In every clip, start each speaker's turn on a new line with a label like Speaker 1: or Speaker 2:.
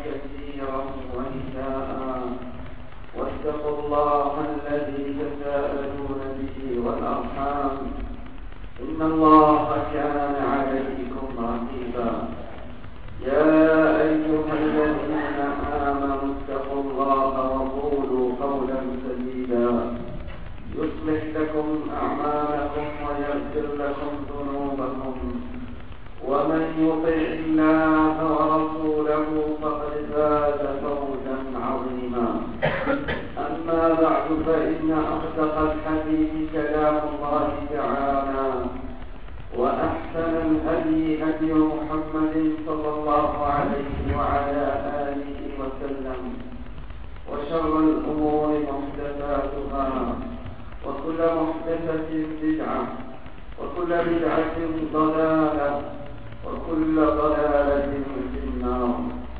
Speaker 1: كثيرا ونساء واتقوا الله الذي تساءلون به والأرحام إن الله كان عليكم رقيبا. يا أيها الذين آمنوا اتقوا الله وقولوا قولا سديدا يصلح لكم أعمالكم ويغفر لكم ذنوبكم ومن يطع الله ورسوله فقد فاز فوزا عظيما. أما بعد فإن أصدق الحديث كلام الله تعالى وأحسن الهدي هدي محمد صلى الله عليه وعلى آله وسلم وشر الأمور محدثاتها وكل محدثة بدعة وكل بدعة ضلالة وكل ضلالة في النار.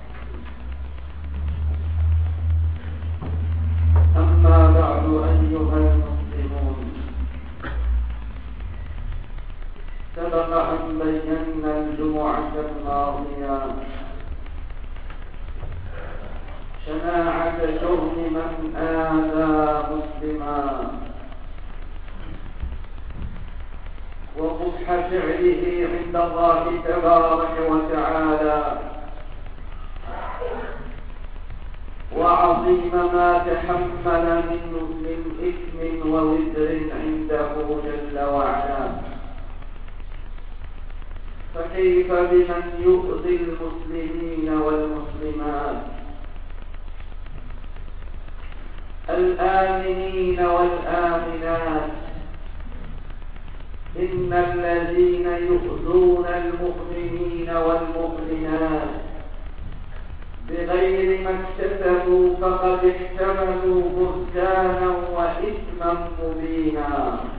Speaker 1: أما بعد أيها المسلمون، سبق أن بينا الجمعة الماضية شناعة جرم من آذى مسلما وقبح فعله عند الله تبارك وتعالى وعظيم ما تحمل من إثم ووزر عنده جل وعلا. فكيف بمن يؤذي المسلمين والمسلمات الآمنين والآمنات؟ إن الذين يؤذون المؤمنين والمؤمنات بغير ما اكتسبوا فقد احتملوا بهتانا وإثما مبينا.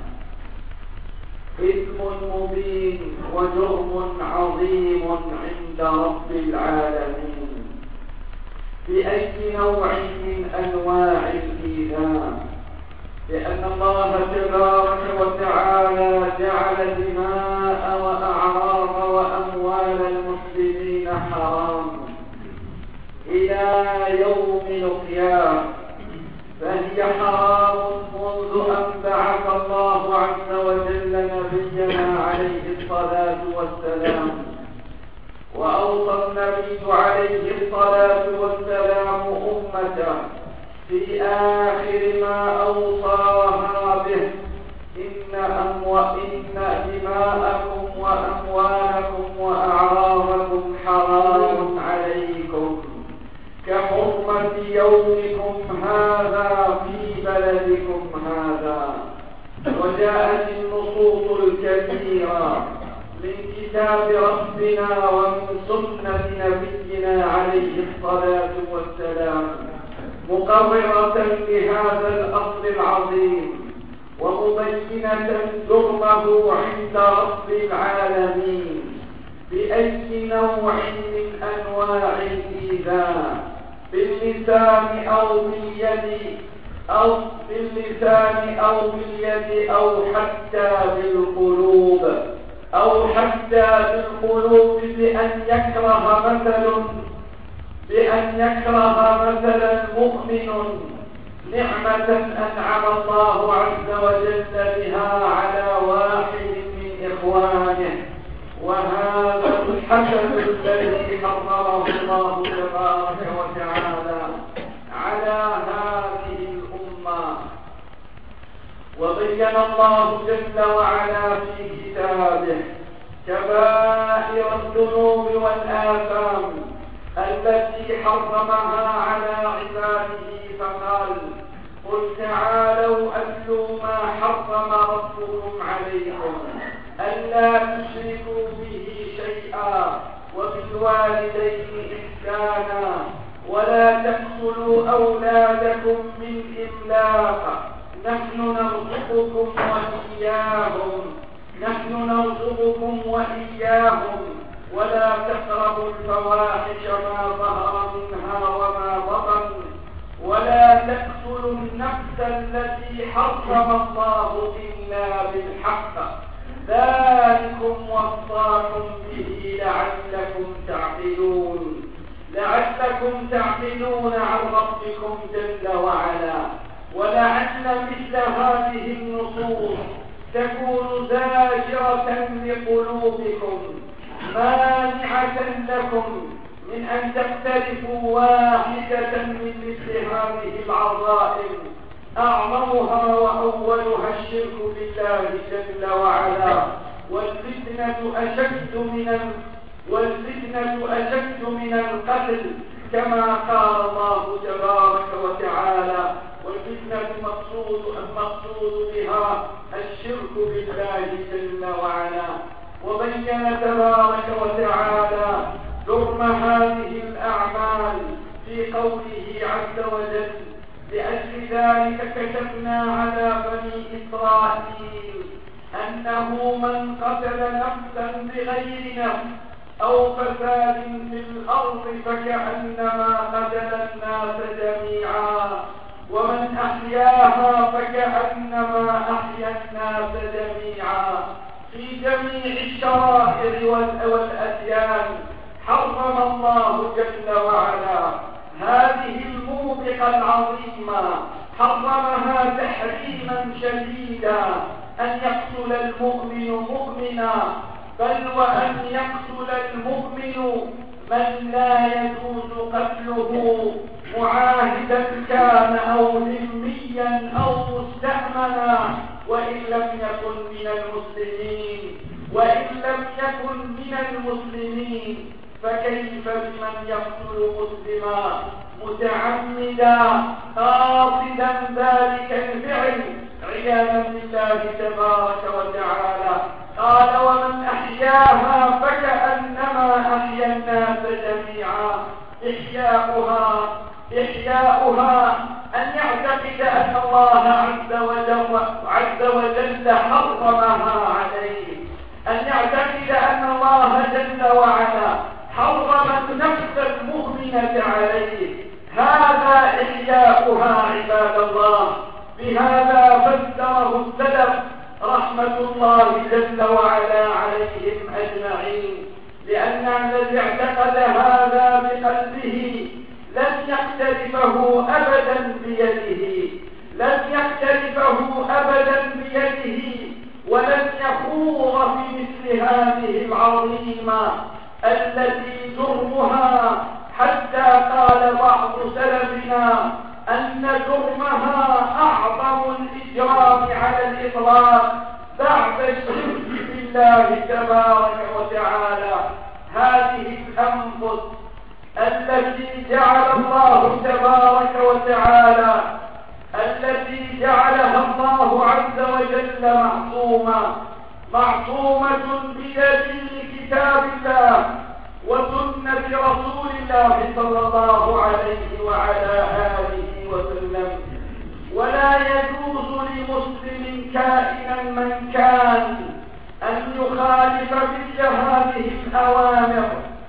Speaker 1: إثم مبين وجرم عظيم عند رب العالمين بأي نوع من أنواع الإيذاء، لأن الله تبارك وتعالى جعل دماء وأعراض وأموال المسلمين حرام إلى يوم القيامة، فهي حرام منذ أن بعث الله عز وجل نبينا عليه الصلاة والسلام. وأوصى النبي عليه الصلاة والسلام أمته في آخر ما أوصاها به: إن دماءكم وأموالكم وأعراضكم حرام عليكم كحرمة يومكم هذا في بلدكم هذا. وجاءت النصوص الكثيرة من كتاب ربنا ومن سنة نبينا عليه الصلاة والسلام مقررة لهذا الأصل العظيم ومبينة جرمه عند رب العالمين بأي نوع من أنواع الإيذاء، باللسان أو باليد أو حتى بالقلوب بأن يكره مثلا مؤمن نعمة أنعم الله عز وجل بها على واحد من إخوانه، وهذا الحسد الذي حرمه الله تبارك وتعالى على هذه الأمة. وبين الله جل وعلا في كتابه كبائر الذنوب والآثام التي حرمها على عباده، فقال: قل تعالوا أتلوا ما حرم ربكم عليكم ألا تشركوا به شيئا وبالوالدين إحسانا ولا تقتلوا أولادكم من إملاق نحن نرزقكم وإياهم ولا تقربوا الفواحش ما ظهر منها وما بطن ولا تقتلوا النفس التي حرم الله إلا بالحق ذلكم وصاكم به لعلكم تعقلون. لعلكم تعقلون عن ربكم جل وعلا. ولعل مثل هذه النصوص تكون زاجرة لقلوبكم مانعة لكم من أن تقترفوا واحدة من مثل هذه العظائم، أعظمها وأولها الشرك بالله جل وعلا. والفتنة أشد من القتل، كما قال الله تبارك وتعالى: والفتنة المقصود بها الشرك بالله جل وعلا. وبين تبارك وتعالى جرم هذه الأعمال في قوله عز وجل: لأجل ذلك كتبنا على بني إسرائيل أنه من قتل نفسا بغير نفس أو فساد في الأرض فكأنما قتل الناس جميعا، ومن أحياها فكأنما أحيا الناس جميعا. في جميع الشرائع والأديان حرم الله جل وعلا هذه الموبقة العظيمة، حرمها تحريما شديدا، أن يقتل المؤمن مؤمنا، بل وأن يقتل المؤمن من لا يجوز قتله، معاهدا كان أو ذميا أو مستأمنا، وإن لم يكن من المسلمين فكيف بمن يقتل مسلما متعمدا قاصدا ذلك الفعل عياذا بالله تبارك وتعالى. قال: ومن أحياها فكأنما أحيا الناس جميعا. إحياؤها أن يعتقد أن الله عز وجل حرمها عليه، أن يعتقد أن الله جل وعلا حرم النفس المؤمنة عليه. هذا إحياؤها عباد الله. بهذا فسره السلف رحمة الله جل وعلا عليهم أجمعين، لأن الذي اعتقد هذا بقلبه لن يقترفه أبدا بيده، ولن يخوض في مثل هذه العظيمة التي جرمها، حتى قال بعض سلفنا أن جرمها أعظم الإجرام على الإطلاق بعد الشرك بالله تبارك وتعالى. هذه الأنفس التي جعل الله تبارك وتعالى جعلها الله عز وجل معصومة بدليل كتاب الله وسنة رسول الله صلى الله عليه وعلى آله وسلم. ولا يجوز لمسلم كائنا من كان أن يخالف مثل هذه الأوامر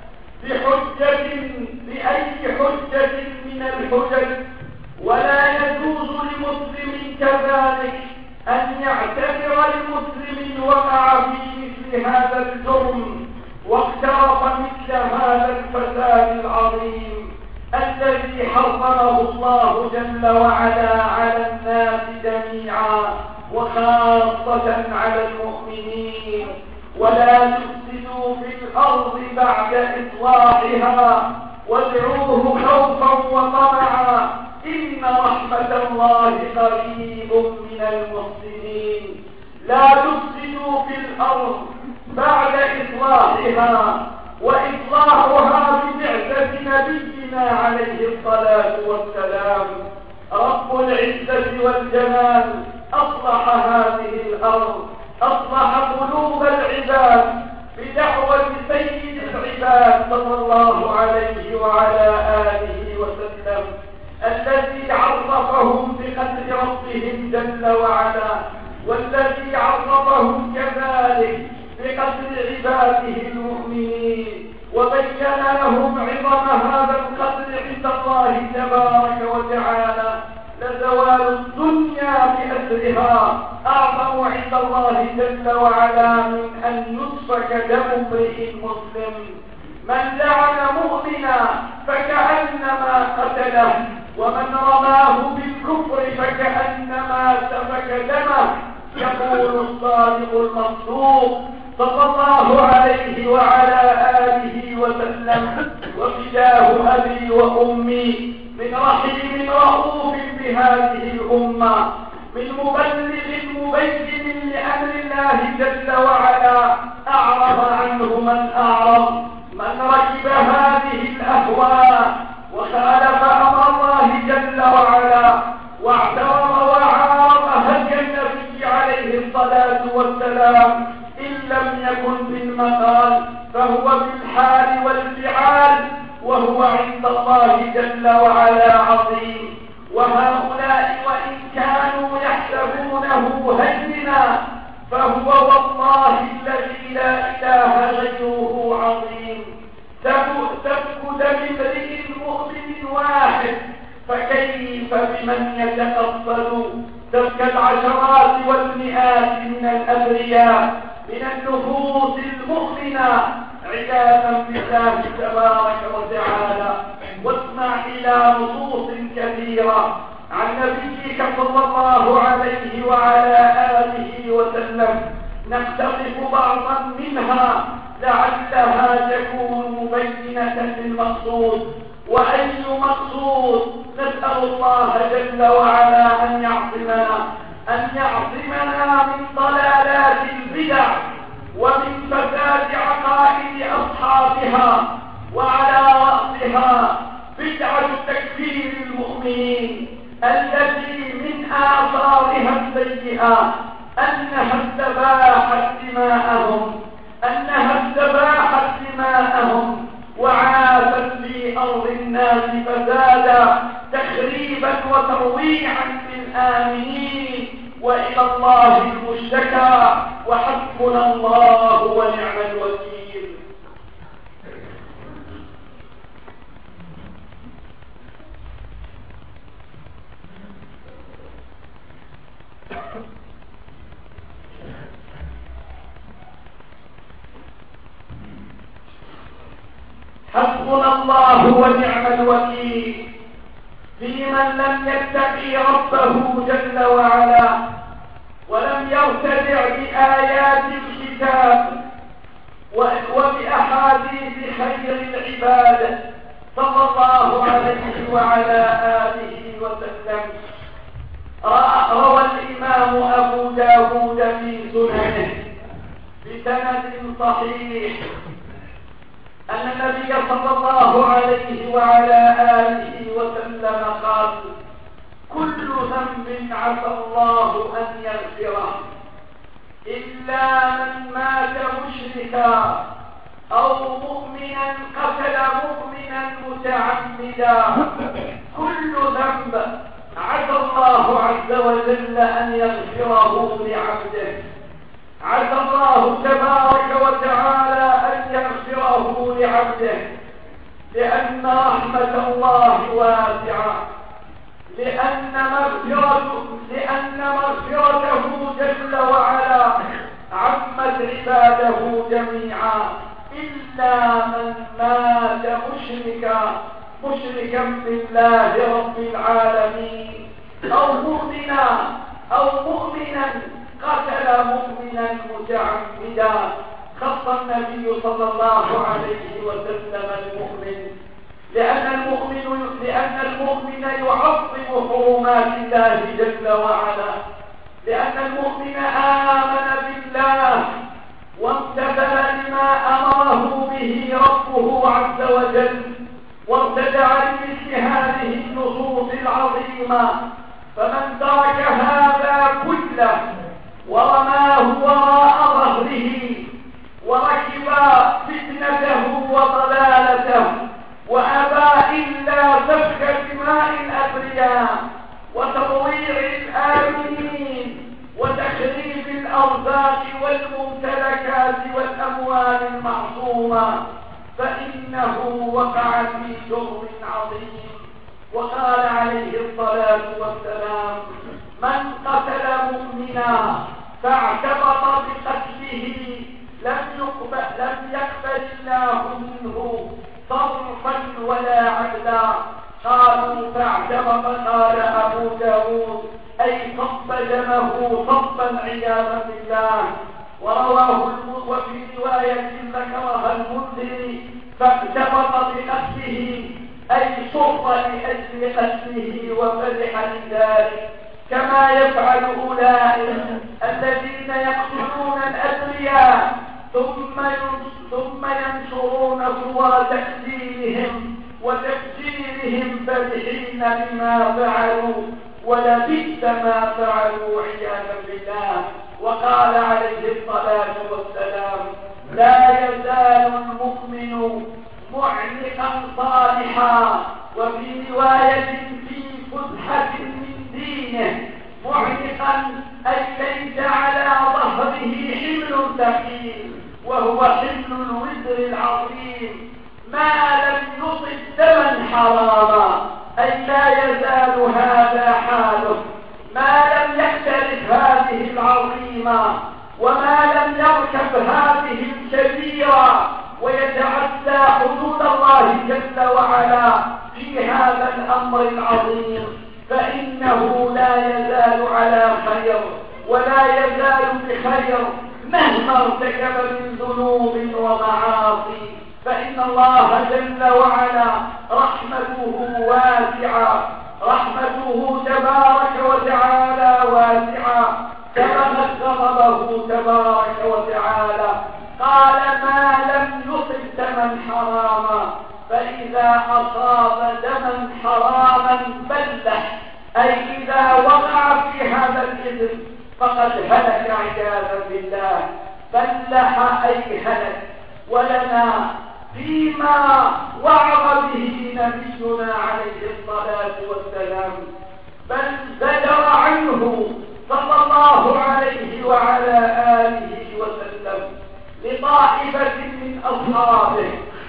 Speaker 1: بأي حجة من الحجج. ولا يجوز لمسلم كذلك أن يعتبر المسلم وقع في مثل هذا الجرم واقترف مثل هذا الفساد العظيم الذي حرمه الله جل وعلا على الناس جميعا، وخاصة على المؤمنين. ولا تفسدوا في الأرض بعد إصلاحها وادعوه خوفا وطمعا إن رحمة الله قريب من المحسنين. لا تفسدوا في الأرض بعد إصلاحها، وإصلاحها ببعثة نبينا عليه الصلاة والسلام. رب العزة والجلال أصلح هذه الأرض، أصلح قلوب العباد بدعوة سيد العباد صلى الله عليه وعلى آله وسلم، الذي عرفهم بقدر ربهم جل وعلا، والذي عرفهم كذلك بقدر عباده المؤمنين، وبين لهم عظم هذا القدر عند الله تبارك وتعالى. لزوال الدنيا بأسرها أعظم عند الله جل وعلا من أن يسفك دم امرئ مسلم. من لعن مؤمنا فكأنما قتله، ومن رماه بالكفر فكأنما سفك دمه. يقول الصادق المصدوق صلى الله عليه وعلى آله وسلم: وفداه أبي وأمي من رحيم رؤوف بهذه الأمة، من مبلغ مبين لأمر الله جل وعلا، أعرض عنه من أعرض، من ركب هذه الأهواء وخالف أمر الله جل وعلا واعترض وعارض هدي النبي عليه الصلاة والسلام، إن لم يكن بالمقال فهو بالحال والفعال، وهو عند الله جل وعلا عظيم. وهؤلاء وإن كانوا يحسبونه هينا فهو والله الذي لا إله غيره عظيم. سفك دم امرئ مؤمن واحد، فكيف بمن يتقبل سفك العشرات والمئات من الأبرياء من النفوس المؤمنة عياذا بالله تبارك وتعالى. واسمع إلى نصوص كثيرة عن نبيك صلى الله عليه وعلى آله وسلم، نقتطف بعضا منها لعلها تكون مبينة للمقصود. وأي مقصود؟ نسأل الله جل وعلا أن يعصمنا من ضلالات البدع ومن فساد عقائد أصحابها، وعلى رأسها بدعة تكفير المؤمنين التي من آثارها السيئة أنها استباحت دماءهم وعاثت في أرض الناس فسادا، تخريبا وترويعا للآمنين، وإلى الله المشتكى، وحسبنا الله ونعم الوكيل. حسبنا الله ونعم الوكيل في من لم يتقي ربه جل وعلا ولم يرتدع بآيات الكتاب وبأحاديث خير العباد صلى الله عليه وعلى آله وسلم. روى الإمام أبو داود في سننه بسند صحيح أن النبي صلى الله عليه وعلى آله وسلم قال: كل ذنب عسى الله أن يغفره إلا من مات مشركا أو مؤمنا قتل مؤمنا متعمدا. كل ذنب عسى الله عز وجل أن يغفره لعبده، عسى الله تبارك وتعالى أن يغفره لعبده، لأن رحمة الله واسعة، لأن مغفرته جل وعلا عمت عباده جميعا، إلا من مات مشركا بالله رب العالمين أو مؤمنا قتل مؤمنا متعمدا. خص النبي صلى الله عليه وسلم المؤمن لأن المؤمن يعظم حرمات الله جل وعلا، لأن المؤمن آمن بالله وامتثل لما أمره به ربه عز وجل، وارتدع لمثل هذه النصوص العظيمة. فمن ترك هذا كله ورماه وراء ظهره وركب فتنته وضلالته وأبى إلا سفك دماء الأبرياء وتضويع الآمنين وتخريب الأرزاق والممتلكات والأموال المعصومة، فإنه وقع في جرم عظيم. وقال عليه الصلاة والسلام: من قتل مؤمنا فاعتبط بقتله لم يقبل الله منه صرفا ولا عدلا. قالوا فاعترف. قال أبو داود أي صب دمه صبا عياذا بالله. ورواه وفي رواية ذكرها المنذري فاعترف بقتله أي صر لأجل قتله وفرح لذلك، كما يفعل أولئك الذين يقتلون الأبرياء ثم ينشرون صور تكذيبهم وتفجيرهم فرحين بما فعلوا ولبئس ما فعلوا عياذا بالله. وقال عليه الصلاة والسلام لا يزال المؤمن معنقا صالحا، وفي رواية في فسحة من دينه. معنقا أي ليس على ظهره حمل ثقيل، وهو حمل الوزر العظيم، ما لم يصب دما حراما، أي لا يزال هذا حاله ما لم يختلف هذه العظيمة وما لم يركب هذه الكبيرة ويتعدى حدود الله جل وعلا في هذا الأمر العظيم، فإنه لا يزال على خير ولا يزال بخير مهما ارتكب من ذنوب ومعاصي، فإن الله جل وعلا رحمته واسعة، رحمته تبارك وتعالى واسعة، سبقت غضبه تبارك وتعالى. قال ما لم يصب دما حراما، فإذا أصاب دما حراما بلح، أي إذا وقع في هذا الإثم فقد هلك عياذا بالله. بلح أي هلك. ولنا فيما وعظ به نبينا عليه الصلاة والسلام بل زجر عنه صلى الله عليه وعلى آله وسلم لطائفة من أصحابه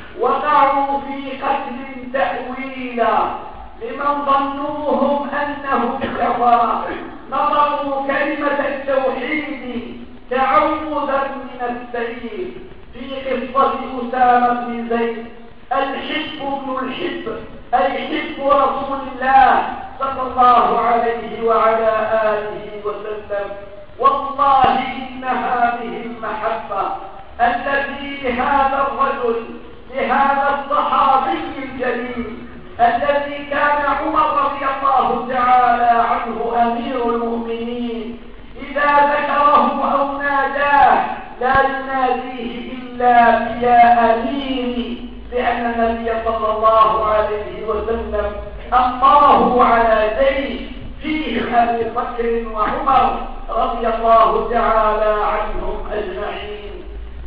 Speaker 1: وقعوا في قتل تأويلا لمن ظنوهم أنهم كفر، نظروا كلمة التوحيد تعوذا من السيف. في قصة أسامة بن زيد الحب ابن الحب أي حب رسول الله صلى الله عليه وعلى آله وسلم. والله إن هذه المحبة التي لهذا الرجل لهذا الصحابي الجليل الذي كان عمر رضي الله تعالى عنه أمير المؤمنين إذا ذكره أو ناداه لا يناديه إلا بيا أميري، لأن النبي صلى الله عليه وسلم أمره على زيد فيه أبي بكر وعمر رضي الله تعالى عنهم أجمعين.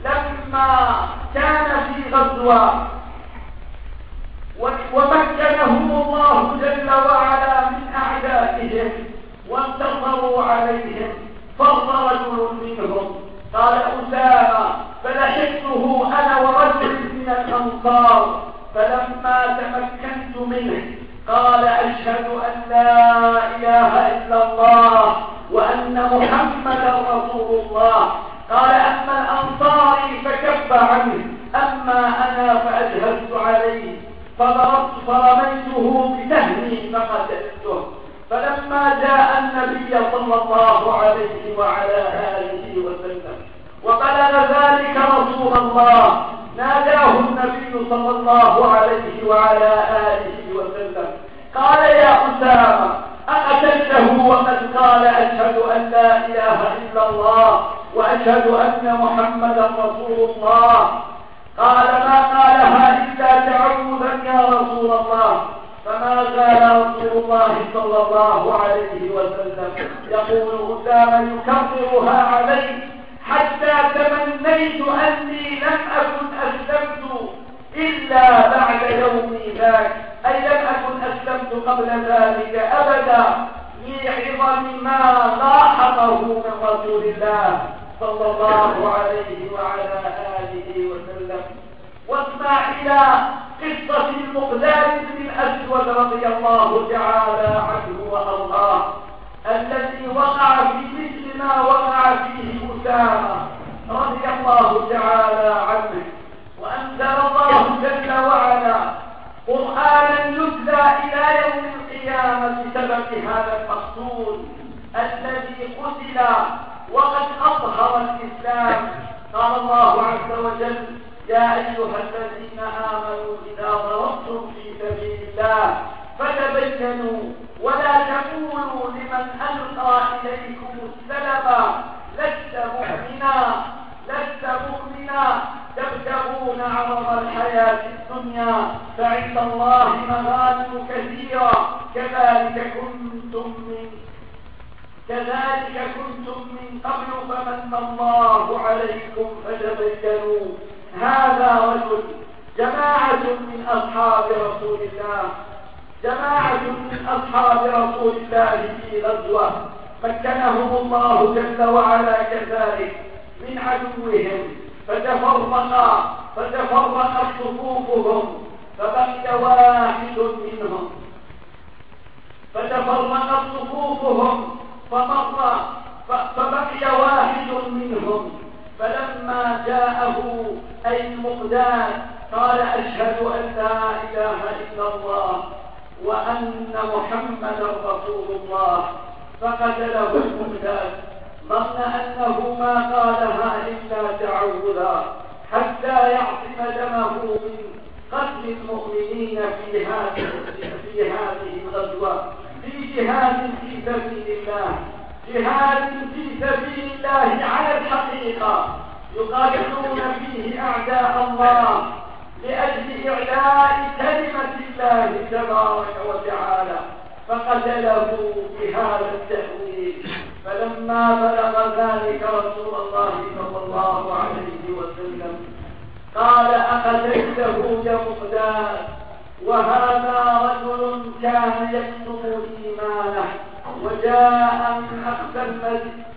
Speaker 1: لما كان في غزوة ومكنهم الله جل وعلا من أعدائهم وانتصروا عليهم، فر رجل منهم قال أسامة فلحقته أنا ورجل من الأنصار، فلما تمكنت منه قال أشهد أن لا إله إلا الله وأن محمدا رسول الله. قال أما الأنصاري فكف عنه، أما أنا فأجهزت عليه فضربت فرميته بسهمي فقتلته. فلما جاء النبي صلى الله عليه وعلى آله وسلم وبلغ ذلك رسول الله ناداه النبي صلى الله عليه وعلى آله وسلم قال يا أسامة أقتلته وقد قال أشهد أن لا إله إلا الله وأشهد أن محمدا رسول الله؟ قال ما قالها إلا تعوذا يا رسول الله. فما زال رسول الله صلى الله عليه وسلم يقول أسامة يكررها عليه حتى تمنيت أني لم أكن أسلمت إلا بعد يومي ذاك، أي لم أكن أسلمت قبل ذلك أبدا، لعظم ما لاحظه من رسول الله صلى الله عليه وعلى آله وسلم. واسمع إلى قصة المقداد بن الأسود رضي الله تعالى عنه وأرضاه الذي وقع في مثل ما وقع فيه أسامة رضي الله تعالى عنه. وأنزل الله جل وعلا قرآنا يتلى إلى يوم القيامة بسبب هذا المقصود الذي قتل وقد أظهر الإسلام. قال الله عز وجل: يا أيها الذين آمنوا إذا ضربتم في سبيل الله فتبينوا ولا تقولوا لمن ألقى إليكم السلم لست مؤمنا تبتغون عرض الحياة الدنيا فعند الله مغانم كثيرة كذلك كنتم من قبل فمن الله عليكم فتبينوا. هذا رجل جماعة من أصحاب رسول الله في غزوة مكنهم الله جل وعلا كذلك من عدوهم فتفرقت صفوفهم فبقي واحد منهم فلما جاءه أي المقداد قال: أشهد أن لا إله إلا الله وأن محمدا رسول الله. فقتله المقداد ظن أنه ما قالها إلا تعوذا حتى يعصم دمه من قتل المؤمنين في هذه الغزوة، في جهاد في سبيل الله على الحقيقة يقاتلون فيه أعداء الله لأجل إعلاء كلمة الله تبارك وتعالى، فقتله بهذا التأويل. فلما بلغ ذلك رسول الله صلى الله عليه وسلم قال: أقتلته يا مقداد؟ وهذا رجل كان يكتم إيمانه وجاء من أقصى المدينة،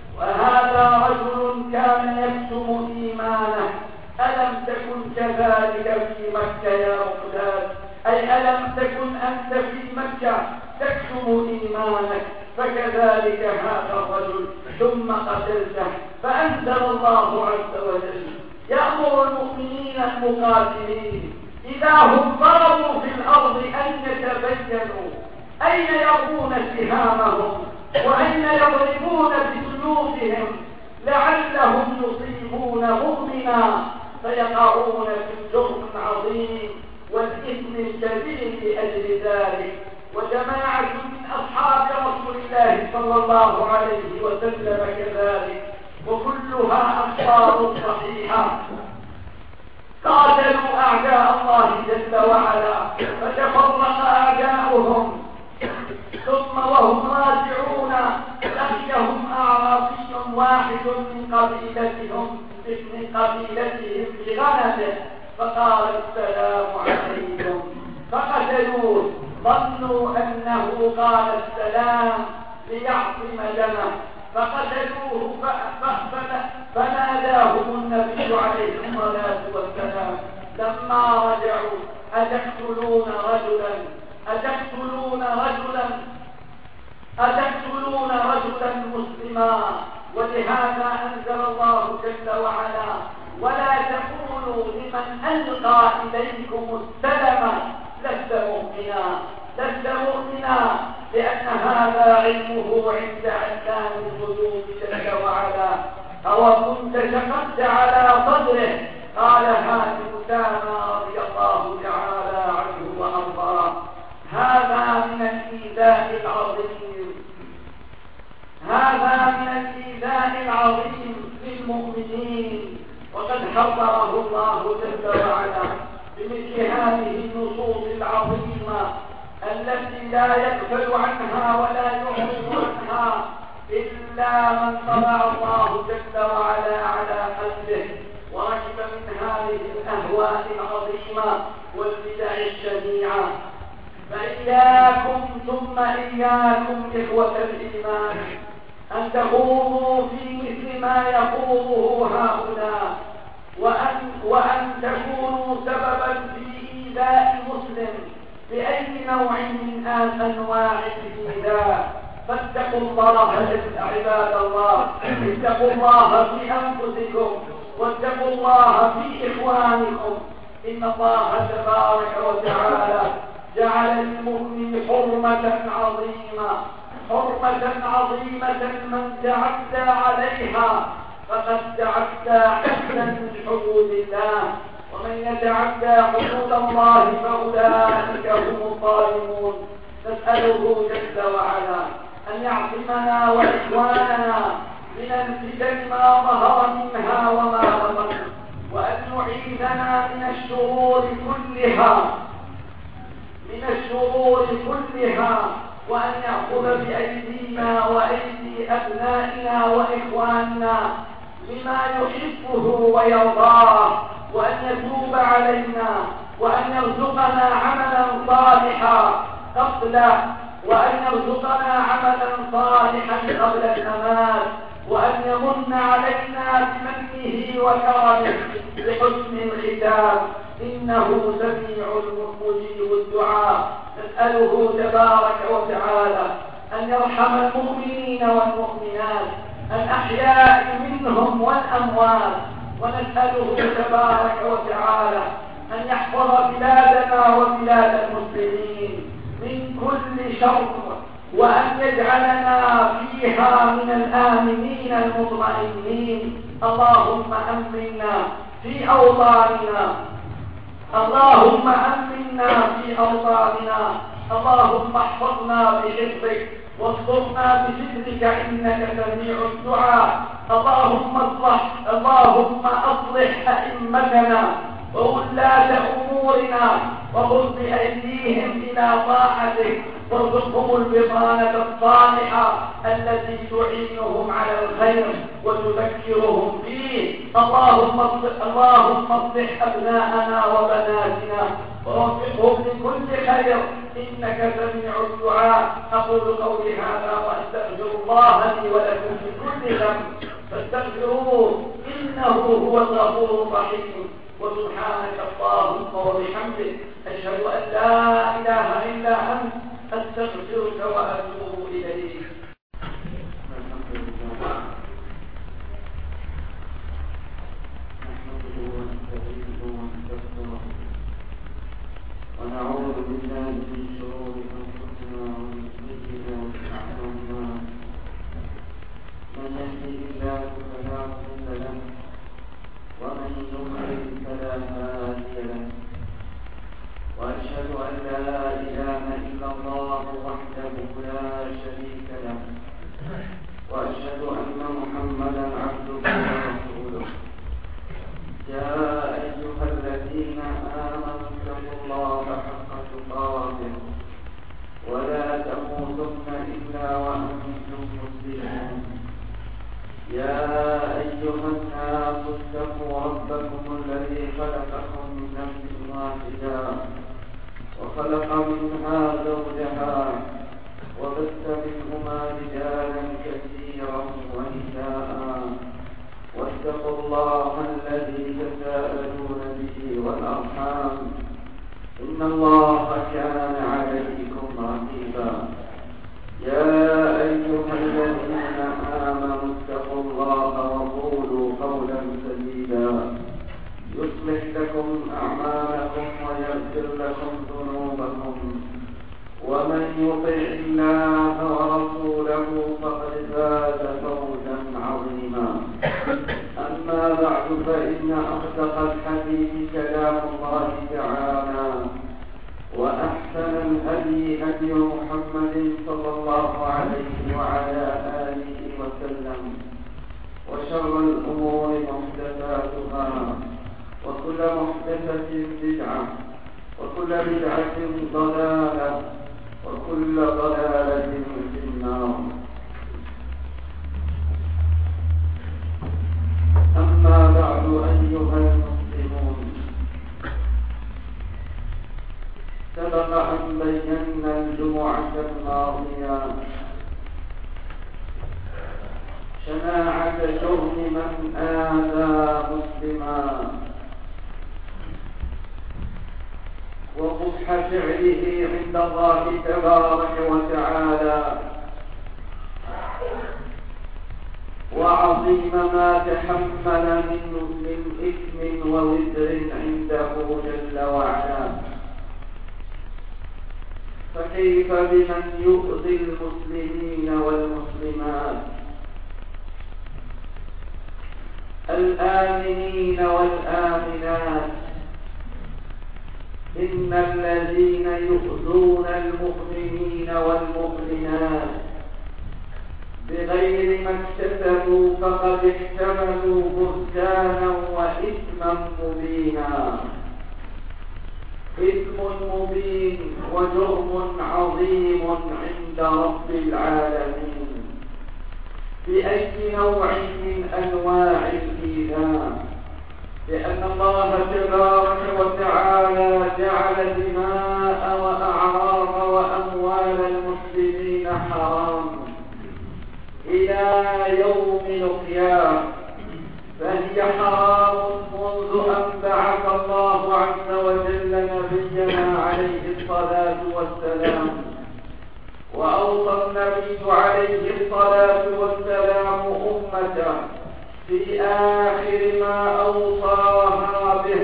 Speaker 1: ألم تكن كذلك في مكة يا مقداد؟ أي ألم تكن أنت في مكة تكتم إيمانك؟ فكذلك هذا الرجل ثم قتلته. فأنزل الله عز وجل يأمر المؤمنين المقاتلين إذا هم ضربوا في الأرض أن يتبينوا أين يرمون سهامهم وأين يضربون بسيوفهم لعلهم يصيبون مؤمنا فيقعون في الجرم العظيم والإثم الكبير لأجل ذلك. وجماعة من أصحاب رسول الله صلى الله عليه وسلم كذلك، وكلها أخبار صحيحة، قاتلوا أعداء الله جل وعلا فتفرق أعداؤهم، ثم وهم راجعون لقيهم أعرابي واحد من قبيلتهم بغنمه فقال: السلام عليكم. فقتلوه، ظنوا أنه قال السلام ليعصم دمه، فقتلوه. فناداهم النبي عليه الصلاة والسلام لما رجعوا: أتقتلون رجلا مسلما؟ ولهذا أنزل الله جل وعلا: ولا تقولوا لمن ألقى إليكم السلم لست مؤمنا، لأن هذا علمه عند علام الغيوب جل وعلا. أو كنت شققت على صدره؟ قال: هذا أسامة رضي الله تعالى عنه وأرضاه. هذا من الإيذاء العظيم للمؤمنين، وقد حذره الله جل وعلا بمثل هذه النصوص العظيمة التي لا يغفل عنها ولا يعرض عنها إلا من طبع الله جل وعلا على قلبه وركب من هذه الأهواء العظيمة والبدع الشنيعة. فإياكم ثم إياكم إخوة الإيمان أن تخوضوا في مثل ما يخوضه هؤلاء، وأن تكونوا سببا في إيذاء مسلم بأي نوع من أنواع الإيذاء. فاتقوا الله عباد الله، اتقوا الله في أنفسكم، واتقوا الله في إخوانكم، إن الله تبارك وتعالى جعل للمؤمن حرمة عظيمة من تعدى عليها فقد تعدى حدا من حدود الله، ومن يتعدى حدود الله فأولئك هم الظالمون. نسأله جل وعلا أن يعصمنا وإخواننا من الفتن ما ظهر منها وما بطن، وأن يعيذنا من الشرور كلها، وأن يأخذ بأيدينا وأيدي أبنائنا وإخواننا بما يحبه ويرضاه، وأن يتوب علينا، وأن يرزقنا عملا صالحا قبل الممات، وأن يمن علينا بمنه وكرمه بحسن الختام، إنه سميع مجيب الدعاء. نسأله تبارك وتعالى أن يرحم المؤمنين والمؤمنات الأحياء منهم والأموات، ونسأله تبارك وتعالى أن يحفظ بلادنا وبلاد المسلمين من كل شر، وأن يجعلنا فيها من الآمنين المطمئنين. اللهم أمنا في أوطاننا، اللهم احفظنا بحفظك واسترنا بسترك إنك سميع الدعاء. اللهم أصلح أئمتنا وولاة أمورنا وخذ بأيديهم إلى طاعتك، وارزقهم البطانة الصالحة التي تعينهم على الخير وتذكرهم فيه. اللهم اصلح أبناءنا وبناتنا ووفقهم لكل خير إنك سميع الدعاء. أقول قولي هذا وأستغفر الله لي ولكم من كل ذنب فاستغفروه إنه هو الغفور الرحيم. وسبحانك اللهم وبحمدك أشهد أن لا إله إلا أنت أستغفرك وأتوب إليك.
Speaker 2: ونعوذ بالله من شرور أنفسنا ومن سيئات أعمالنا، من يهده الله فلا مضل له ومن يضلل فلا هادي له، وأشهد أن لا إله إلا الله وحده لا شريك له، وأشهد أن محمدا عبده ورسوله. يا أيها الذين آمنوا اتقوا الله حق تقاته ولا تموتن إلا وأنتم مسلمون. يا أيها الناس اتقوا ربكم الذي خلقكم من نفس واحدة وخلق منها زوجها وبث منهما رجالا كثيرا ونساء، واتقوا الله الذي تساءلون به والأرحام إن الله كان عليكم رقيبا. يا أيها الذين آمنوا اتقوا الله وقولوا قولا سديدا يصلح لكم أعمالكم ويغفر لكم ذنوبكم، ومن يطع الله ورسوله فقد فاز فوزا عظيما. أما بعد، فإن أصدق الحديث كلام الله تعالى، وأحسن الهدي هدي محمد صلى الله عليه وعلى آله وسلم، وشر الأمور محدثاتها، وكل محدثة بدعة، وكل بدعة ضلالة، وكل ضلالة في النار. أما بعد أيها المسلمون، سبق أن بينا الجمعة الماضية شناعة جرم من آذى مسلما وقبح فعله عند الله تبارك وتعالى، وعظيم ما تحمل من إثم ووزر عنده جل وعلا. فكيف بمن يؤذي المسلمين والمسلمات الآمنين والآمنات؟ إن الذين يؤذون المؤمنين والمؤمنات بغير ما اكتسبوا فقد احتملوا بهتانا وإثما مبينا. إثم مبين وجرم عظيم عند رب العالمين. بأي نوع من أنواع الإيذاء؟ لأن الله تبارك وتعالى جعل دماء وأعراض وأموال المسلمين حرام إلى يوم القيامة، فهي حرام منذ أن بعث الله عز وجل نبينا عليه الصلاة والسلام. وأوصى النبي عليه الصلاة والسلام أمته في آخر ما أوصاها به: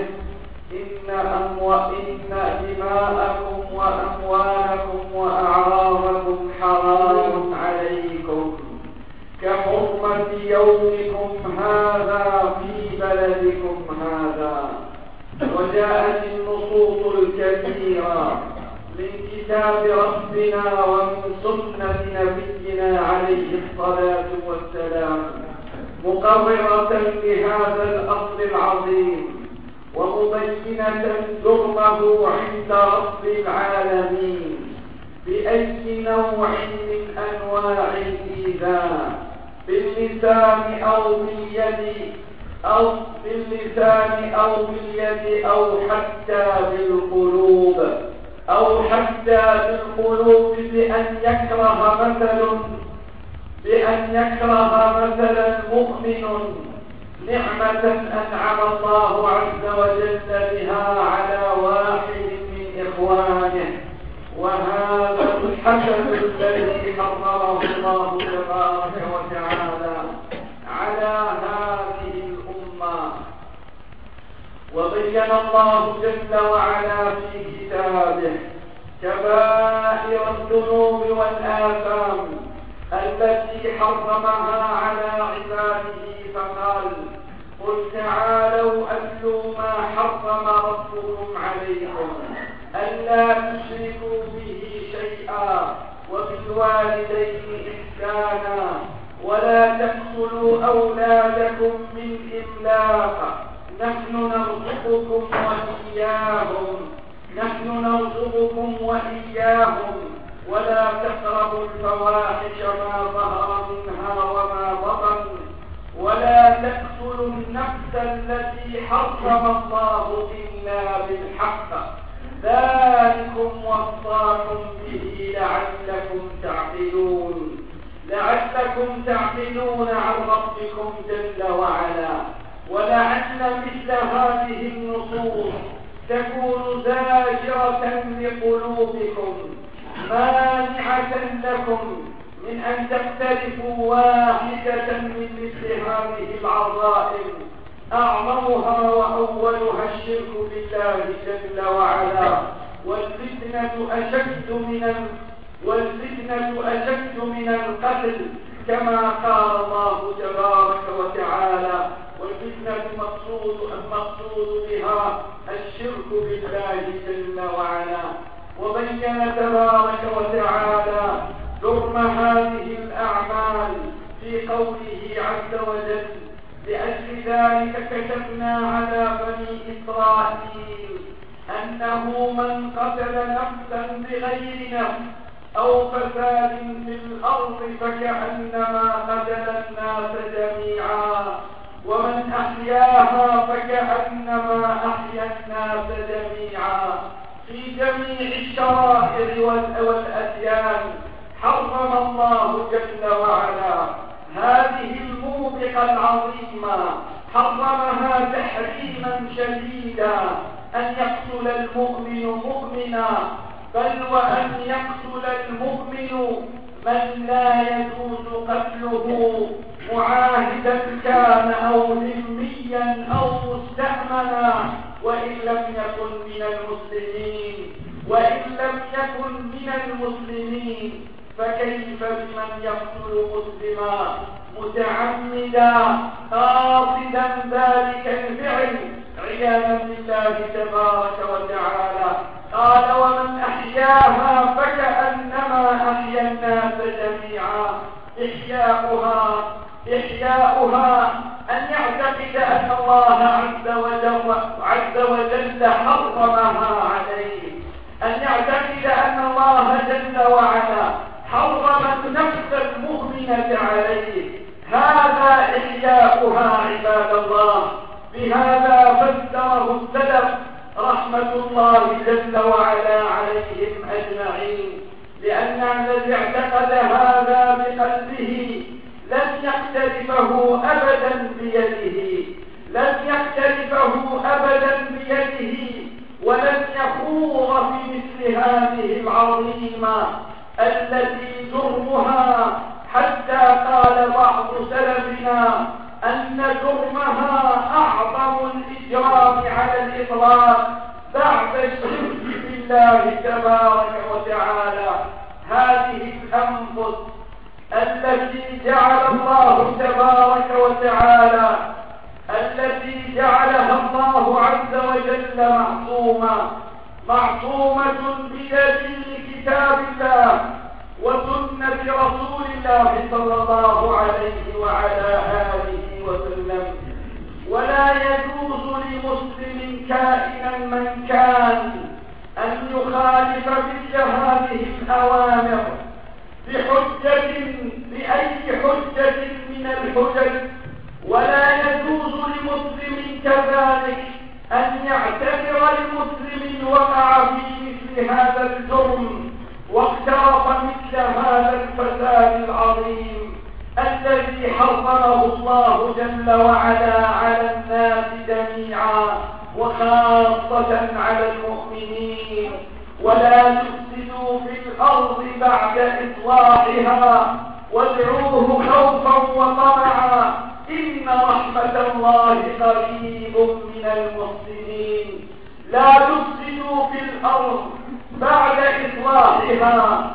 Speaker 2: إن دماءكم وأموالكم وأعراضكم حرام عليكم كحرمة يومكم هذا في بلدكم هذا. وجاءت النصوص الكثيرة من كتاب ربنا ومن سنة نبينا عليه الصلاة والسلام مقررة لهذا الأصل العظيم ومبينة جرمه عند رب العالمين. بأي نوع من أنواع الإيذاء، باللسان أو باليد أو حتى بالقلوب بأن يكره مثلا مؤمن نعمة أنعم الله عز وجل بها على واحد من إخوانه، وهذا الحسد الذي حرمه الله تبارك وتعالى على هذه الأمة. وبين الله جل وعلا في كتابه كبائر الذنوب والآثام التي حرمها على عباده، فقال: قل تعالوا أتلوا ما حرم ربكم عليكم ألا تشركوا به شيئا وبالوالدين إحسانا ولا تقتلوا أولادكم من إملاق نحن نرزقكم وإياهم ولا تقربوا الفواحش ما ظهر منها وما بطن ولا تقتلوا النفس التي حرم الله إلا بالحق ذلكم وصاكم به لعلكم تعقلون عن ربكم جل وعلا. ولعل مثل هذه النصوص تكون زاجرة لقلوبكم مانعة لكم من أن تقترفوا واحدة من مثل هذه العظائم أعظمها وأولها الشرك بالله جل وعلا. والفتنة أشد من القتل كما قال الله تبارك وتعالى: والفتنة المقصود بها الشرك بالله جل وعلا. وبين تبارك وتعالى جرم هذه الأعمال في قوله عز وجل: لأجل ذلك كتبنا على بني إسرائيل أنه من قتل نفسا بغير نفس أو فساد في الأرض فكأنما قتل الناس جميعا ومن أحياها فكأنما أحيا الناس جميعا. في جميع الشرائع والأديان حرم الله جل وعلا هذه الموبقة العظيمة، حرمها تحريما شديدا: أن يقتل المؤمن مؤمنا، بل وأن يقتل المؤمن من لا يجوز قتله
Speaker 1: معاهدا كان أو ذميا أو مستأمنا، وإن لم يكن من المسلمين فكيف بمن يقتل مسلما متعمدا قاصدا ذلك الفعل عياذا بالله تبارك وتعالى؟ قال: ومن أحياها فكأنما أحيا الناس جميعا. إحياؤها أن يعتقد أن الله عز وجل حرمها عليه، أن يعتقد أن الله جل وعلا حرم النفس المؤمنة عليه. هذا إحياؤها عباد الله. بهذا فسره السلف رحمة الله جل وعلا عليهم أجمعين، لأن الذي اعتقد هذا بقلبه لن يختلفه أبدا بيده، ولن يخوض في مثل هذه العظيمة التي جرمها، حتى قال بعض سلفنا أن جرمها أعظم الإجرام على الإطلاق بعد الشرك بالله تبارك وتعالى. هذه الأنفس التي جعل الله تبارك وتعالى جعلها الله عز وجل معصومة بدليل كتاب الله وسنة رسول الله صلى الله عليه وعلى آله وسلم. ولا يجوز لمسلم كائنا من كان أن يخالف مثل هذه الأوامر بأي حجة من الحجج. ولا يجوز لمسلم كذلك أن يعتبر لمسلم وقع في مثل هذا الجرم واقترف مثل هذا الفساد العظيم الذي حرمه الله جل وعلا على الناس جميعا وخاصة على المؤمنين. ولا تفسدوا في الأرض بعد إصلاحها وادعوه خوفا وطمعا إن رحمة الله قريب من المحسنين. لا تفسدوا في الأرض بعد إصلاحها،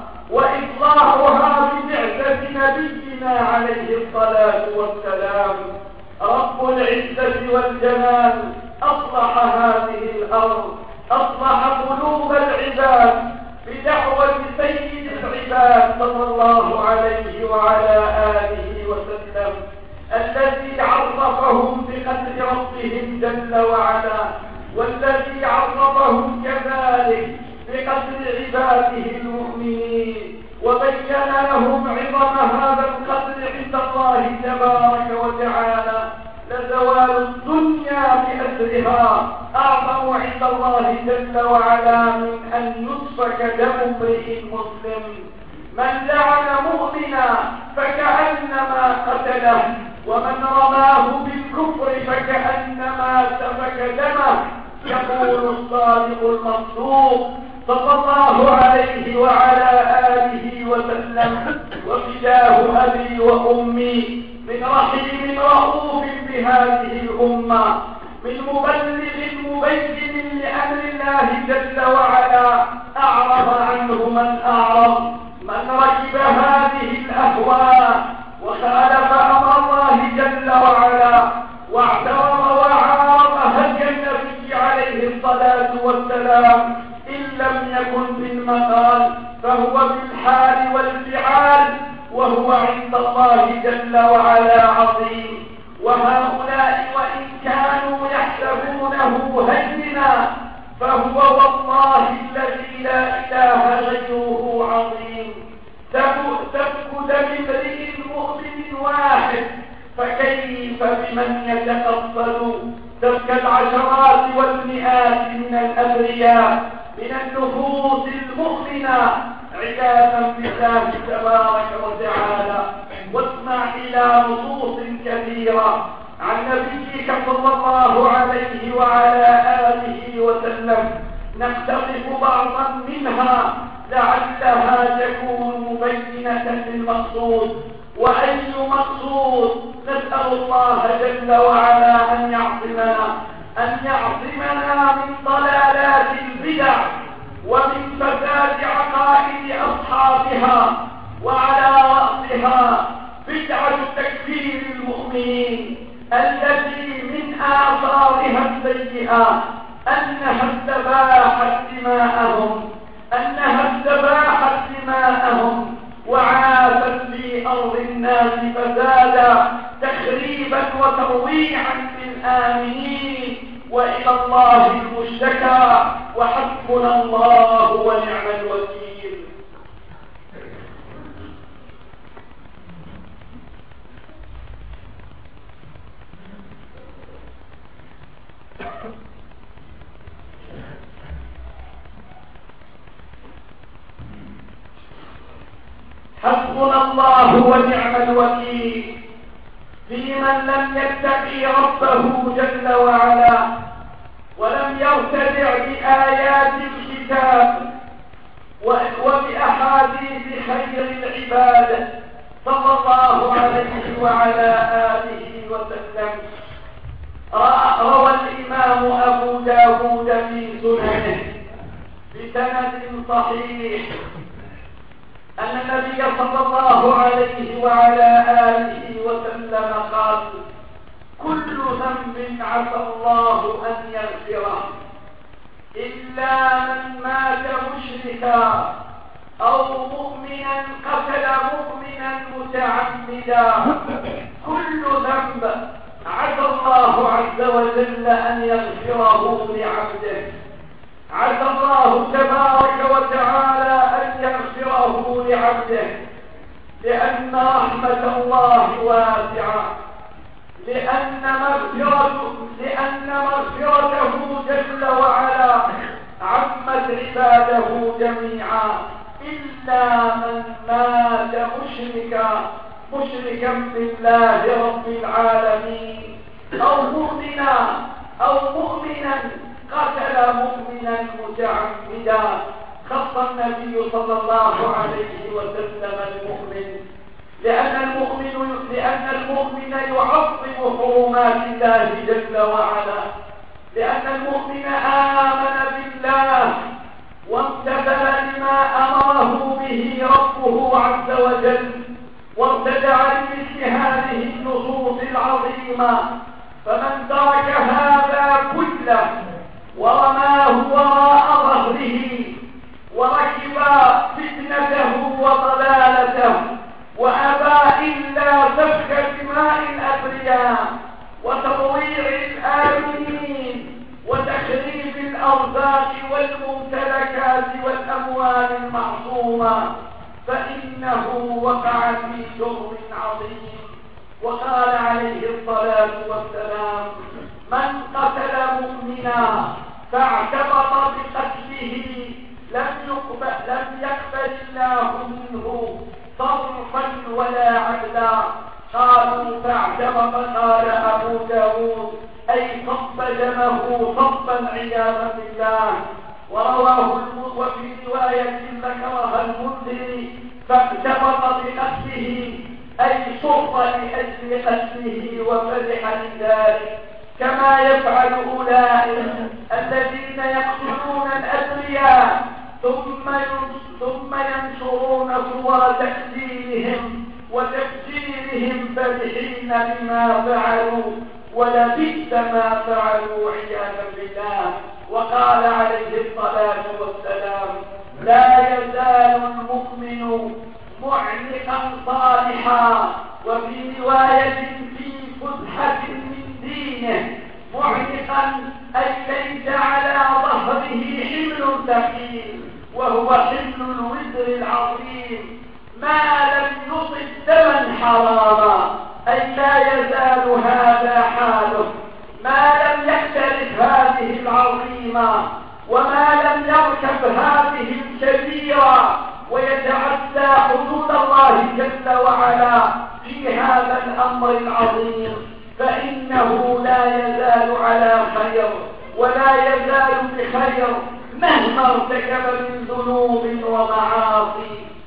Speaker 1: وإصلاحها ببعثة نبينا عليه الصلاة والسلام. رب العزة والجلال أصلح هذه الأرض، أصلح قلوب العباد بدعوة سيد العباد صلى الله عليه وعلى آله وسلم، الذي عرفهم بقدر ربهم جل وعلا، والذي عرفهم كذلك بقدر عباده المؤمنين، وبين لهم عظم هذا القدر عند الله تبارك وتعالى. لزوال الدنيا بأسرها أعظم عند الله جل وعلا من أن يسفك دم امرئ مسلم. من لعن مؤمنا فكأنما قتله، ومن رماه بالكفر فكأنما سفك دمه. يقول الصادق المصدوق صلى الله عليه وعلى آله وسلم: وفداه أبي وأمي من رحيم رؤوف بهذه الأمة، من مبلغ مبين لأمر الله جل وعلا، أعرض عنه من أعرض، من ركب هذه الأهواء وخالف أمر الله جل وعلا واعترض وعارض هدي النبي عليه الصلاة والسلام، إن لم يكن بالمقال فهو بالحال والفعال، وهو عند الله جل وعلا عظيم. وهؤلاء وإن كانوا يحسبونه هينا فهو والله الذي لا إله غيره عظيم. سفك دم امرئ مؤمن واحد، فكيف بمن يتقبل سفك العشرات والمئات من الأبرياء من النفوس المؤمنة عياذا بالله تبارك وتعالى. واسمع إلى نصوص كثيرة عن نبيك صلى الله عليه وعلى آله وسلم، نقتطف بعضا منها لعلها تكون مبينة للمقصود. وأي المقصود نسأل الله جل وعلا أن يعصمنا من ضلالات البدع ومن فساد عقائد أصحابها، وعلى رأسها بدعة تكفير المؤمنين التي من آثارها السيئة أنها استباحت دماءهم وعاثت في أرض الناس فسادا تخريبا وترويعا للآمنين، وإلى الله المشتكى، وحسبنا الله ونعم الوكيل. حسبنا الله ونعم الوكيل في من لم يتقي ربه جل وعلا ولم يرتدع بآيات الكتاب وبأحاديث خير العباد صلى الله عليه وعلى آله وسلم. روى الإمام أبو داود في سننه بسند صحيح أن النبي صلى الله عليه وعلى آله وسلم قال: كل ذنب عسى الله أن يغفره إلا من مات مشركا أو مؤمنا قتل مؤمنا متعمدا. كل ذنب عسى الله عز وجل أن يغفره لعبده، عسى الله تبارك وتعالى أن يغفره لعبده، لأن رحمة الله واسعة، لأن مغفرته جل وعلا عمت عباده جميعا، إلا من مات مشركا بالله رب العالمين أو مؤمنا قتل مؤمنا متعمدا. خص النبي صلى الله عليه وسلم المؤمن لأن المؤمن يعظم حرمات الله جل وعلا، لأن المؤمن آمن بالله وامتثل لما أمره به ربه عز وجل، وارتدع لمثل هذه النصوص العظيمة. فمن ترك هذا كله ورماه وراء ظهره وركب فتنته وضلالته وأبى إلا سفك دماء الأبرياء وتضويع الآمنين وتخريب الأرزاق والممتلكات والأموال المعصومة، فإنه وقع في جرم عظيم. وقال عليه الصلاة والسلام: من قتل مؤمنا فاعتبط بقتله لم يقبل الله منه صرفا ولا عدلا. قالوا: فاعتبط، قال أبو داود: أي صب دمه صبا عياذا بالله. وفي رواية ذكرها المنذري: فاعتبط بقتله أي صر لأجل قتله وفرح لذلك، كما يفعل أولئك الذين يقتلون الأبرياء ثم ينشرون صور تكذيبهم وتفسيرهم فرحين بما فعلوا، ولبئس ما فعلوا عياذا بالله. وقال عليه الصلاة والسلام: لا يزال المؤمن معنقا صالحا. وفي رواية: في فسحة من دينه. معنقا أي ليس على ظهره حمل ثقيل، وهو حمل الوزر العظيم، ما لم يصب دما حراما، أي لا يزال هذا حاله ما لم يحترف هذه العظيمة وما لم يركب هذه الكبيرة ويتعدى حدود الله جل وعلا في هذا الأمر العظيم، فإنه لا يزال على خير ولا يزال بخير مهما ارتكب من ذنوب ومعاصي.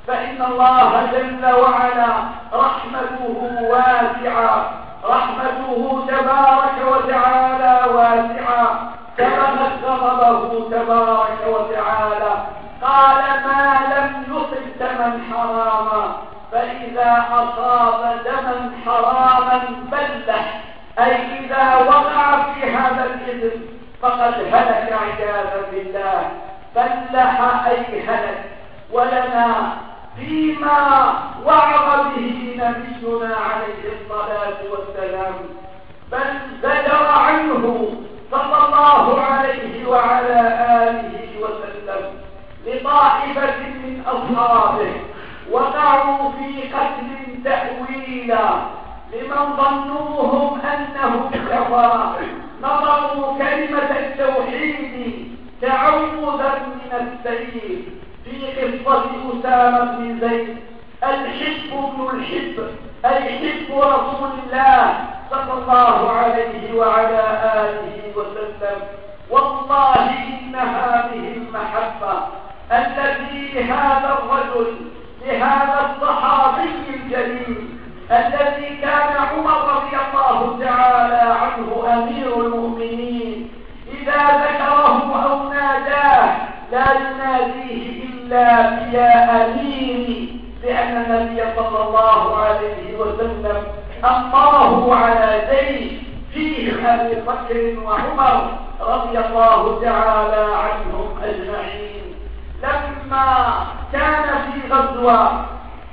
Speaker 1: فإن الله جل وعلا رحمته واسعة، رحمته تبارك وتعالى واسعة، سبقت غضبه تبارك وتعالى. قال ما لم يصب دما حراما، فإذا أصاب دما حراما بلح، أي إذا وقع في هذا الإثم فقد هلك عياذا بالله. بلح أي هلك. ولنا فيما وعظ به نبينا عليه الصلاة والسلام بل زجر عنه صلى الله عليه وعلى آله وسلم لطائفة من أصحابه وقعوا في قتل تأويلا لمن ظنوهم أنهم كفار، نظروا كلمة التوحيد تعوذا من السيف. في قصة أسامة بن زيد الحب ابن الحب، أي حب رسول الله صلى الله عليه وعلى آله وسلم. والله إن هذه المحبة التي لهذا الرجل، لهذا الصحابي الجليل الذي كان عمر رضي الله تعالى عنه أمير المؤمنين، إذا ذكره أو ناداه لا يناديه إلا بيا أميري، لأن النبي صلى الله عليه وسلم أمره على زيد فيه أبي بكر وعمر رضي الله تعالى عنهم أجمعين. لما كان في غزوة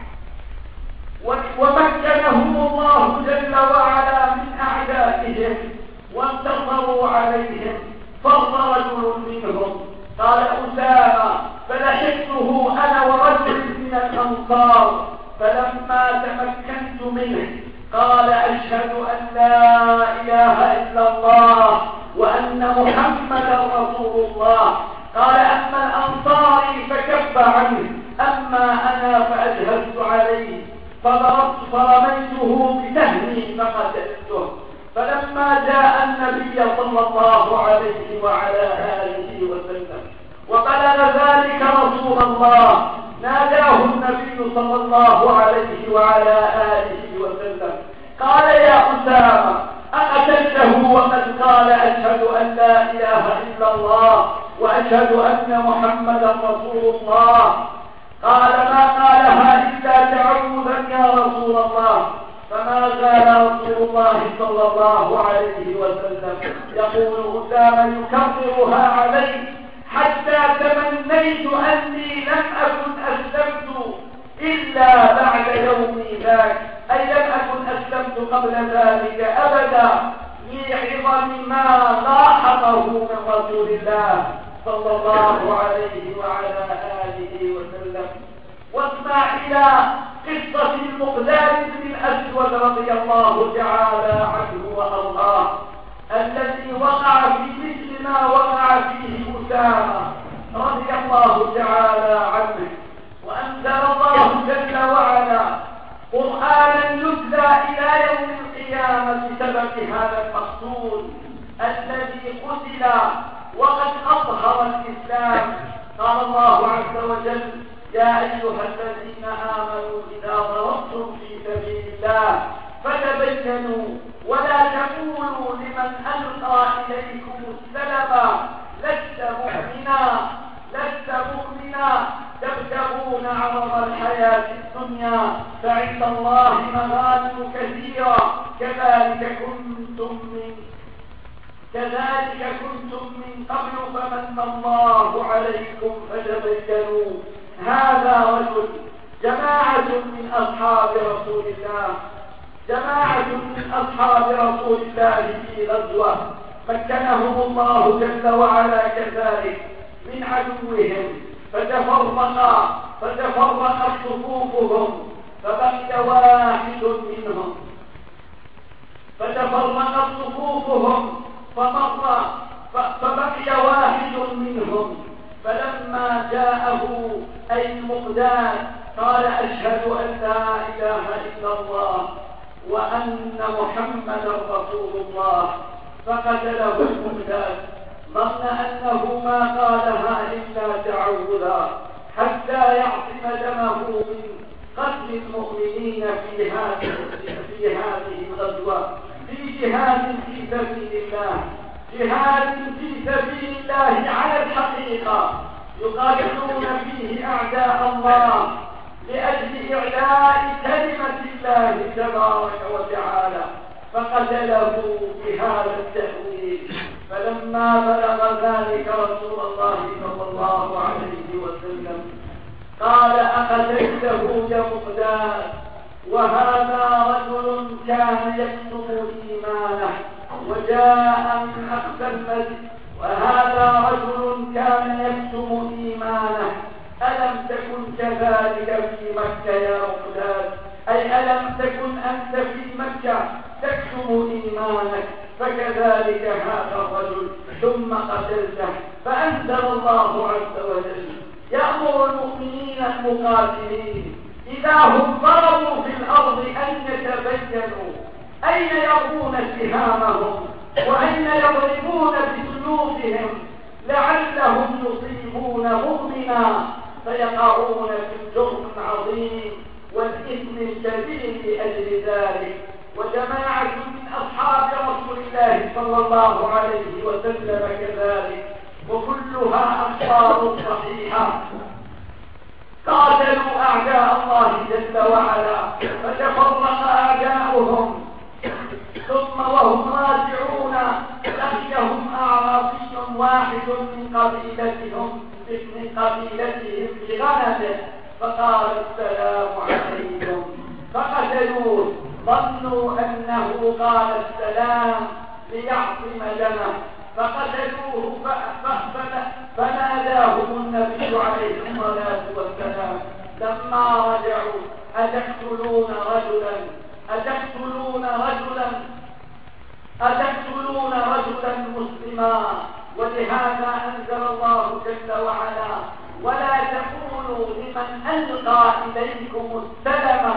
Speaker 1: ومكنهم الله جل وعلا من أعدائهم وانتصروا عليهم، فر رجل منهم قال أسامة فلحقته أنا ورجل من الأنصار، فلما تمكنت منه قال أشهد أن لا إله إلا الله وأن محمدا رسول الله. قال أما الأنصاري فكف عنه، أما أنا فأجهزت عليه فضربت فرميته بسهمي فقتلته. فلما جاء النبي صلى الله عليه وعلى آله وسلم وبلغ ذلك رسول الله، ناداه النبي صلى الله عليه وعلى آله وسلم قال يا أسامة أقتلته وقد قال أشهد أن لا إله إلا الله وأشهد أن محمدا رسول الله؟ قال ما قالها إلا تعوذا يا رسول الله. فما زال رسول الله صلى الله عليه وسلم يقول أسامة يكررها عليه حتى تمنيت أني لم أكن أسلمت إلا بعد يومي ذاك، أي لم أكن أسلمت قبل ذلك أبدا، لعظم ما لاحظه من رسول الله صلى الله عليه وعلى آله وسلم. واسمع إلى قصة المقداد بن الأسود رضي الله تعالى عنه وأرضاه، الذي وقع في مثل ما وقع فيه أسامة رضي الله تعالى عنه. وأنزل الله جل وعلا قرآنا يتلى إلى يوم القيامة بسبب هذا المقتول الذي قتل وقد أظهر الإسلام. قال الله عز وجل يا أيها الذين آمنوا إذا ضربتم في سبيل الله فتبينوا ولا تقولوا لمن ألقى إليكم السلم لست مؤمنا تبتغون عرض الحياة الدنيا فعند الله مغانم كثيرة كذلك كنتم من قبل فمن الله عليكم فتبينوا. هذا رجل جماعة من أصحاب رسول الله في غزوة مكنهم الله جل وعلا كذلك من عدوهم، فتفرقت صفوفهم فبقي واحد منهم فلما جاءه أي المقداد قال أشهد أن لا إله إلا الله وأن محمدا رسول الله، فقتله المقداد ظن أنه ما قالها إلا تعوذا، حتى يعصم دمه من قتل المؤمنين في هذه الغزوة، في جهاد في سبيل الله، جهاد في سبيل الله على الحقيقة، يقاتلون فيه أعداء الله لأجل إعلاء كلمة الله تبارك وتعالى، فقتله بهذا التأويل. فلما بلغ ذلك رسول الله صلى الله عليه وسلم قال: أقتلته يا مقداد؟ وهذا رجل كان يكتم إيمانه وجاء من أقصى المدينة، وهذا رجل كان يكتم إيمانه، ألم تكن كذلك في مكة يا مقداد؟ أي ألم تكن أنت في مكة تكتم إيمانك؟ فكذلك هذا الرجل ثم قتلته. فأنزل الله عز وجل يأمر المؤمنين المقاتلين إذا هم ضربوا في الأرض أن يتبينوا أين يرمون سهامهم وأين يضربون بسيوفهم لعلهم يصيبون مؤمنا فيقعون في الجرم العظيم والإثم الكبير لأجل ذلك. وجماعة من أصحاب رسول الله صلى الله عليه وسلم كذلك، وكلها أخبار صحيحة، قاتلوا أعداء الله جل وعلا فتفرق أعداؤهم، ثم وهم راجعون لقيهم أعرابي واحد من قبيلتهم بغنمه فقال: السلام عليكم، فقتلوه، ظنوا أنه قال السلام ليعصم دمه، فقتلوه. فناداهم النبي عليه الصلاة والسلام لما رجعوا: أتقتلون رجلا مسلما؟ ولهذا أنزل الله جل وعلا: ولا تقولوا لمن ألقى إليكم السلم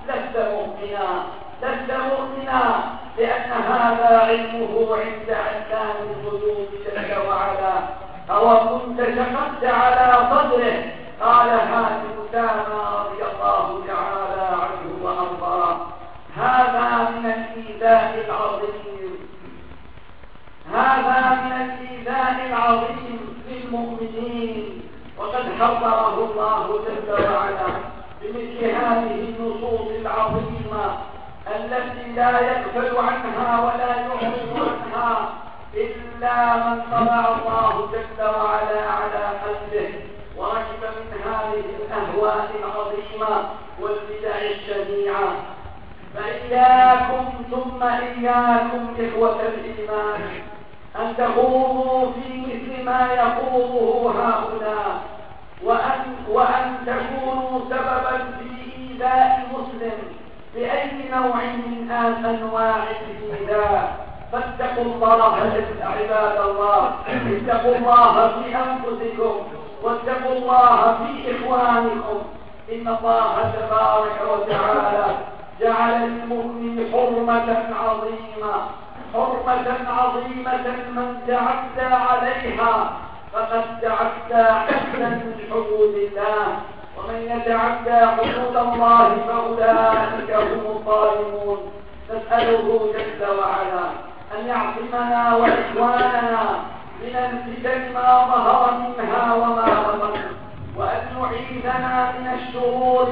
Speaker 1: لست مؤمنا، لأن هذا علمه عند علام الغيوب جل وعلا. أو كنت شققت على صدره؟ قال هذا أسامة رضي الله تعالى عنه وأرضاه. هذا من الإيذاء العظيم للمؤمنين، وقد حذره الله جل وعلا بمثل هذه النصوص العظيمة التي لا يغفل عنها ولا يعرض عنها إلا من طلع الله جل وعلا على قلبه وركب من هذه الأهواء العظيمة والبدع الشنيعة. فإياكم ثم إياكم إخوة الإيمان أن تخوضوا في مثل ما يخوضه هؤلاء، وأن تكونوا سببا في إيذاء مسلم بأي نوع من أنواع الإيذاء. فاتقوا الله عباد الله، اتقوا الله في أنفسكم واتقوا الله في إخوانكم. إن الله تبارك وتعالى جعل للمؤمن حرمة عظيمة من تعدى عليها فقد تعدى حدا من حدود الله، ومن يتعدى حدود الله فأولئك هم الظالمون. نسأله جل وعلا أن يعصمنا وإخواننا من الفتن ما ظهر منها وما بطن، وأن يعيذنا من الشرور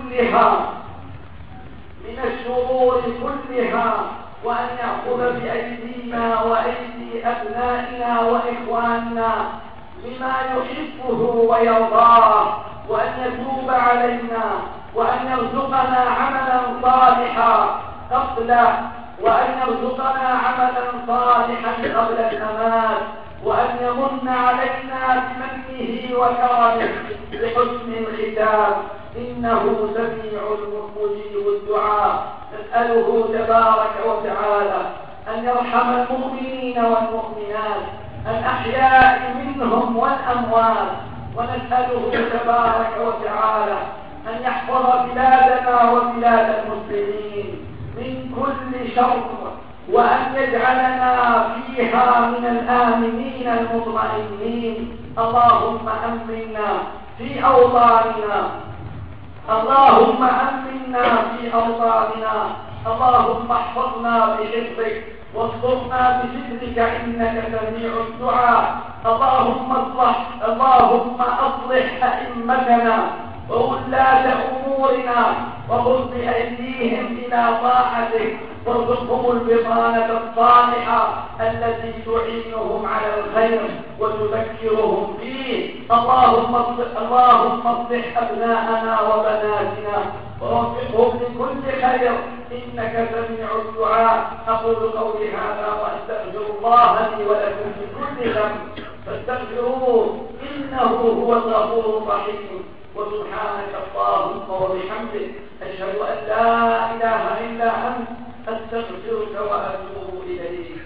Speaker 1: كلها، وأن يأخذ بأيدينا وأيدي أبنائنا وإخواننا لما يحبه ويرضاه، وأن يتوب علينا، وأن يرزقنا عملا صالحا قبل الممات، وأن يمن علينا بمنه وكرمه بحسن الختام، إنه سميع مجيب الدعاء. نسأله تبارك وتعالى أن يرحم المؤمنين والمؤمنات الأحياء منهم والأموات، ونسأله تبارك وتعالى أن يحفظ بلادنا وبلاد المسلمين من كل شر، وأن يجعلنا فيها من الآمنين المطمئنين. اللهم أمنا في أوطاننا. اللهم أمنا في أوطاننا. اللهم احفظنا بحفظك واسترنا بسترك إنك سميع الدعاء. اللهم أصلح أئمتنا وولاة أمورنا وخذ بأيديهم إلى طاعتك وارزقهم البطانة الصالحة التي تعينهم على الخير وتذكرهم فيه. اللهم اصلح أبناءنا وبناتنا ووفقهم لكل خير إنك سميع الدعاء. أقول قولي هذا وأستغفر الله لي ولكم من كل ذنب فاستغفروه إنه هو الغفور الرحيم. وسبحانك اللهم وبحمدك أشهد أن لا إله إلا أنت أستغفرك وأتوب إليك.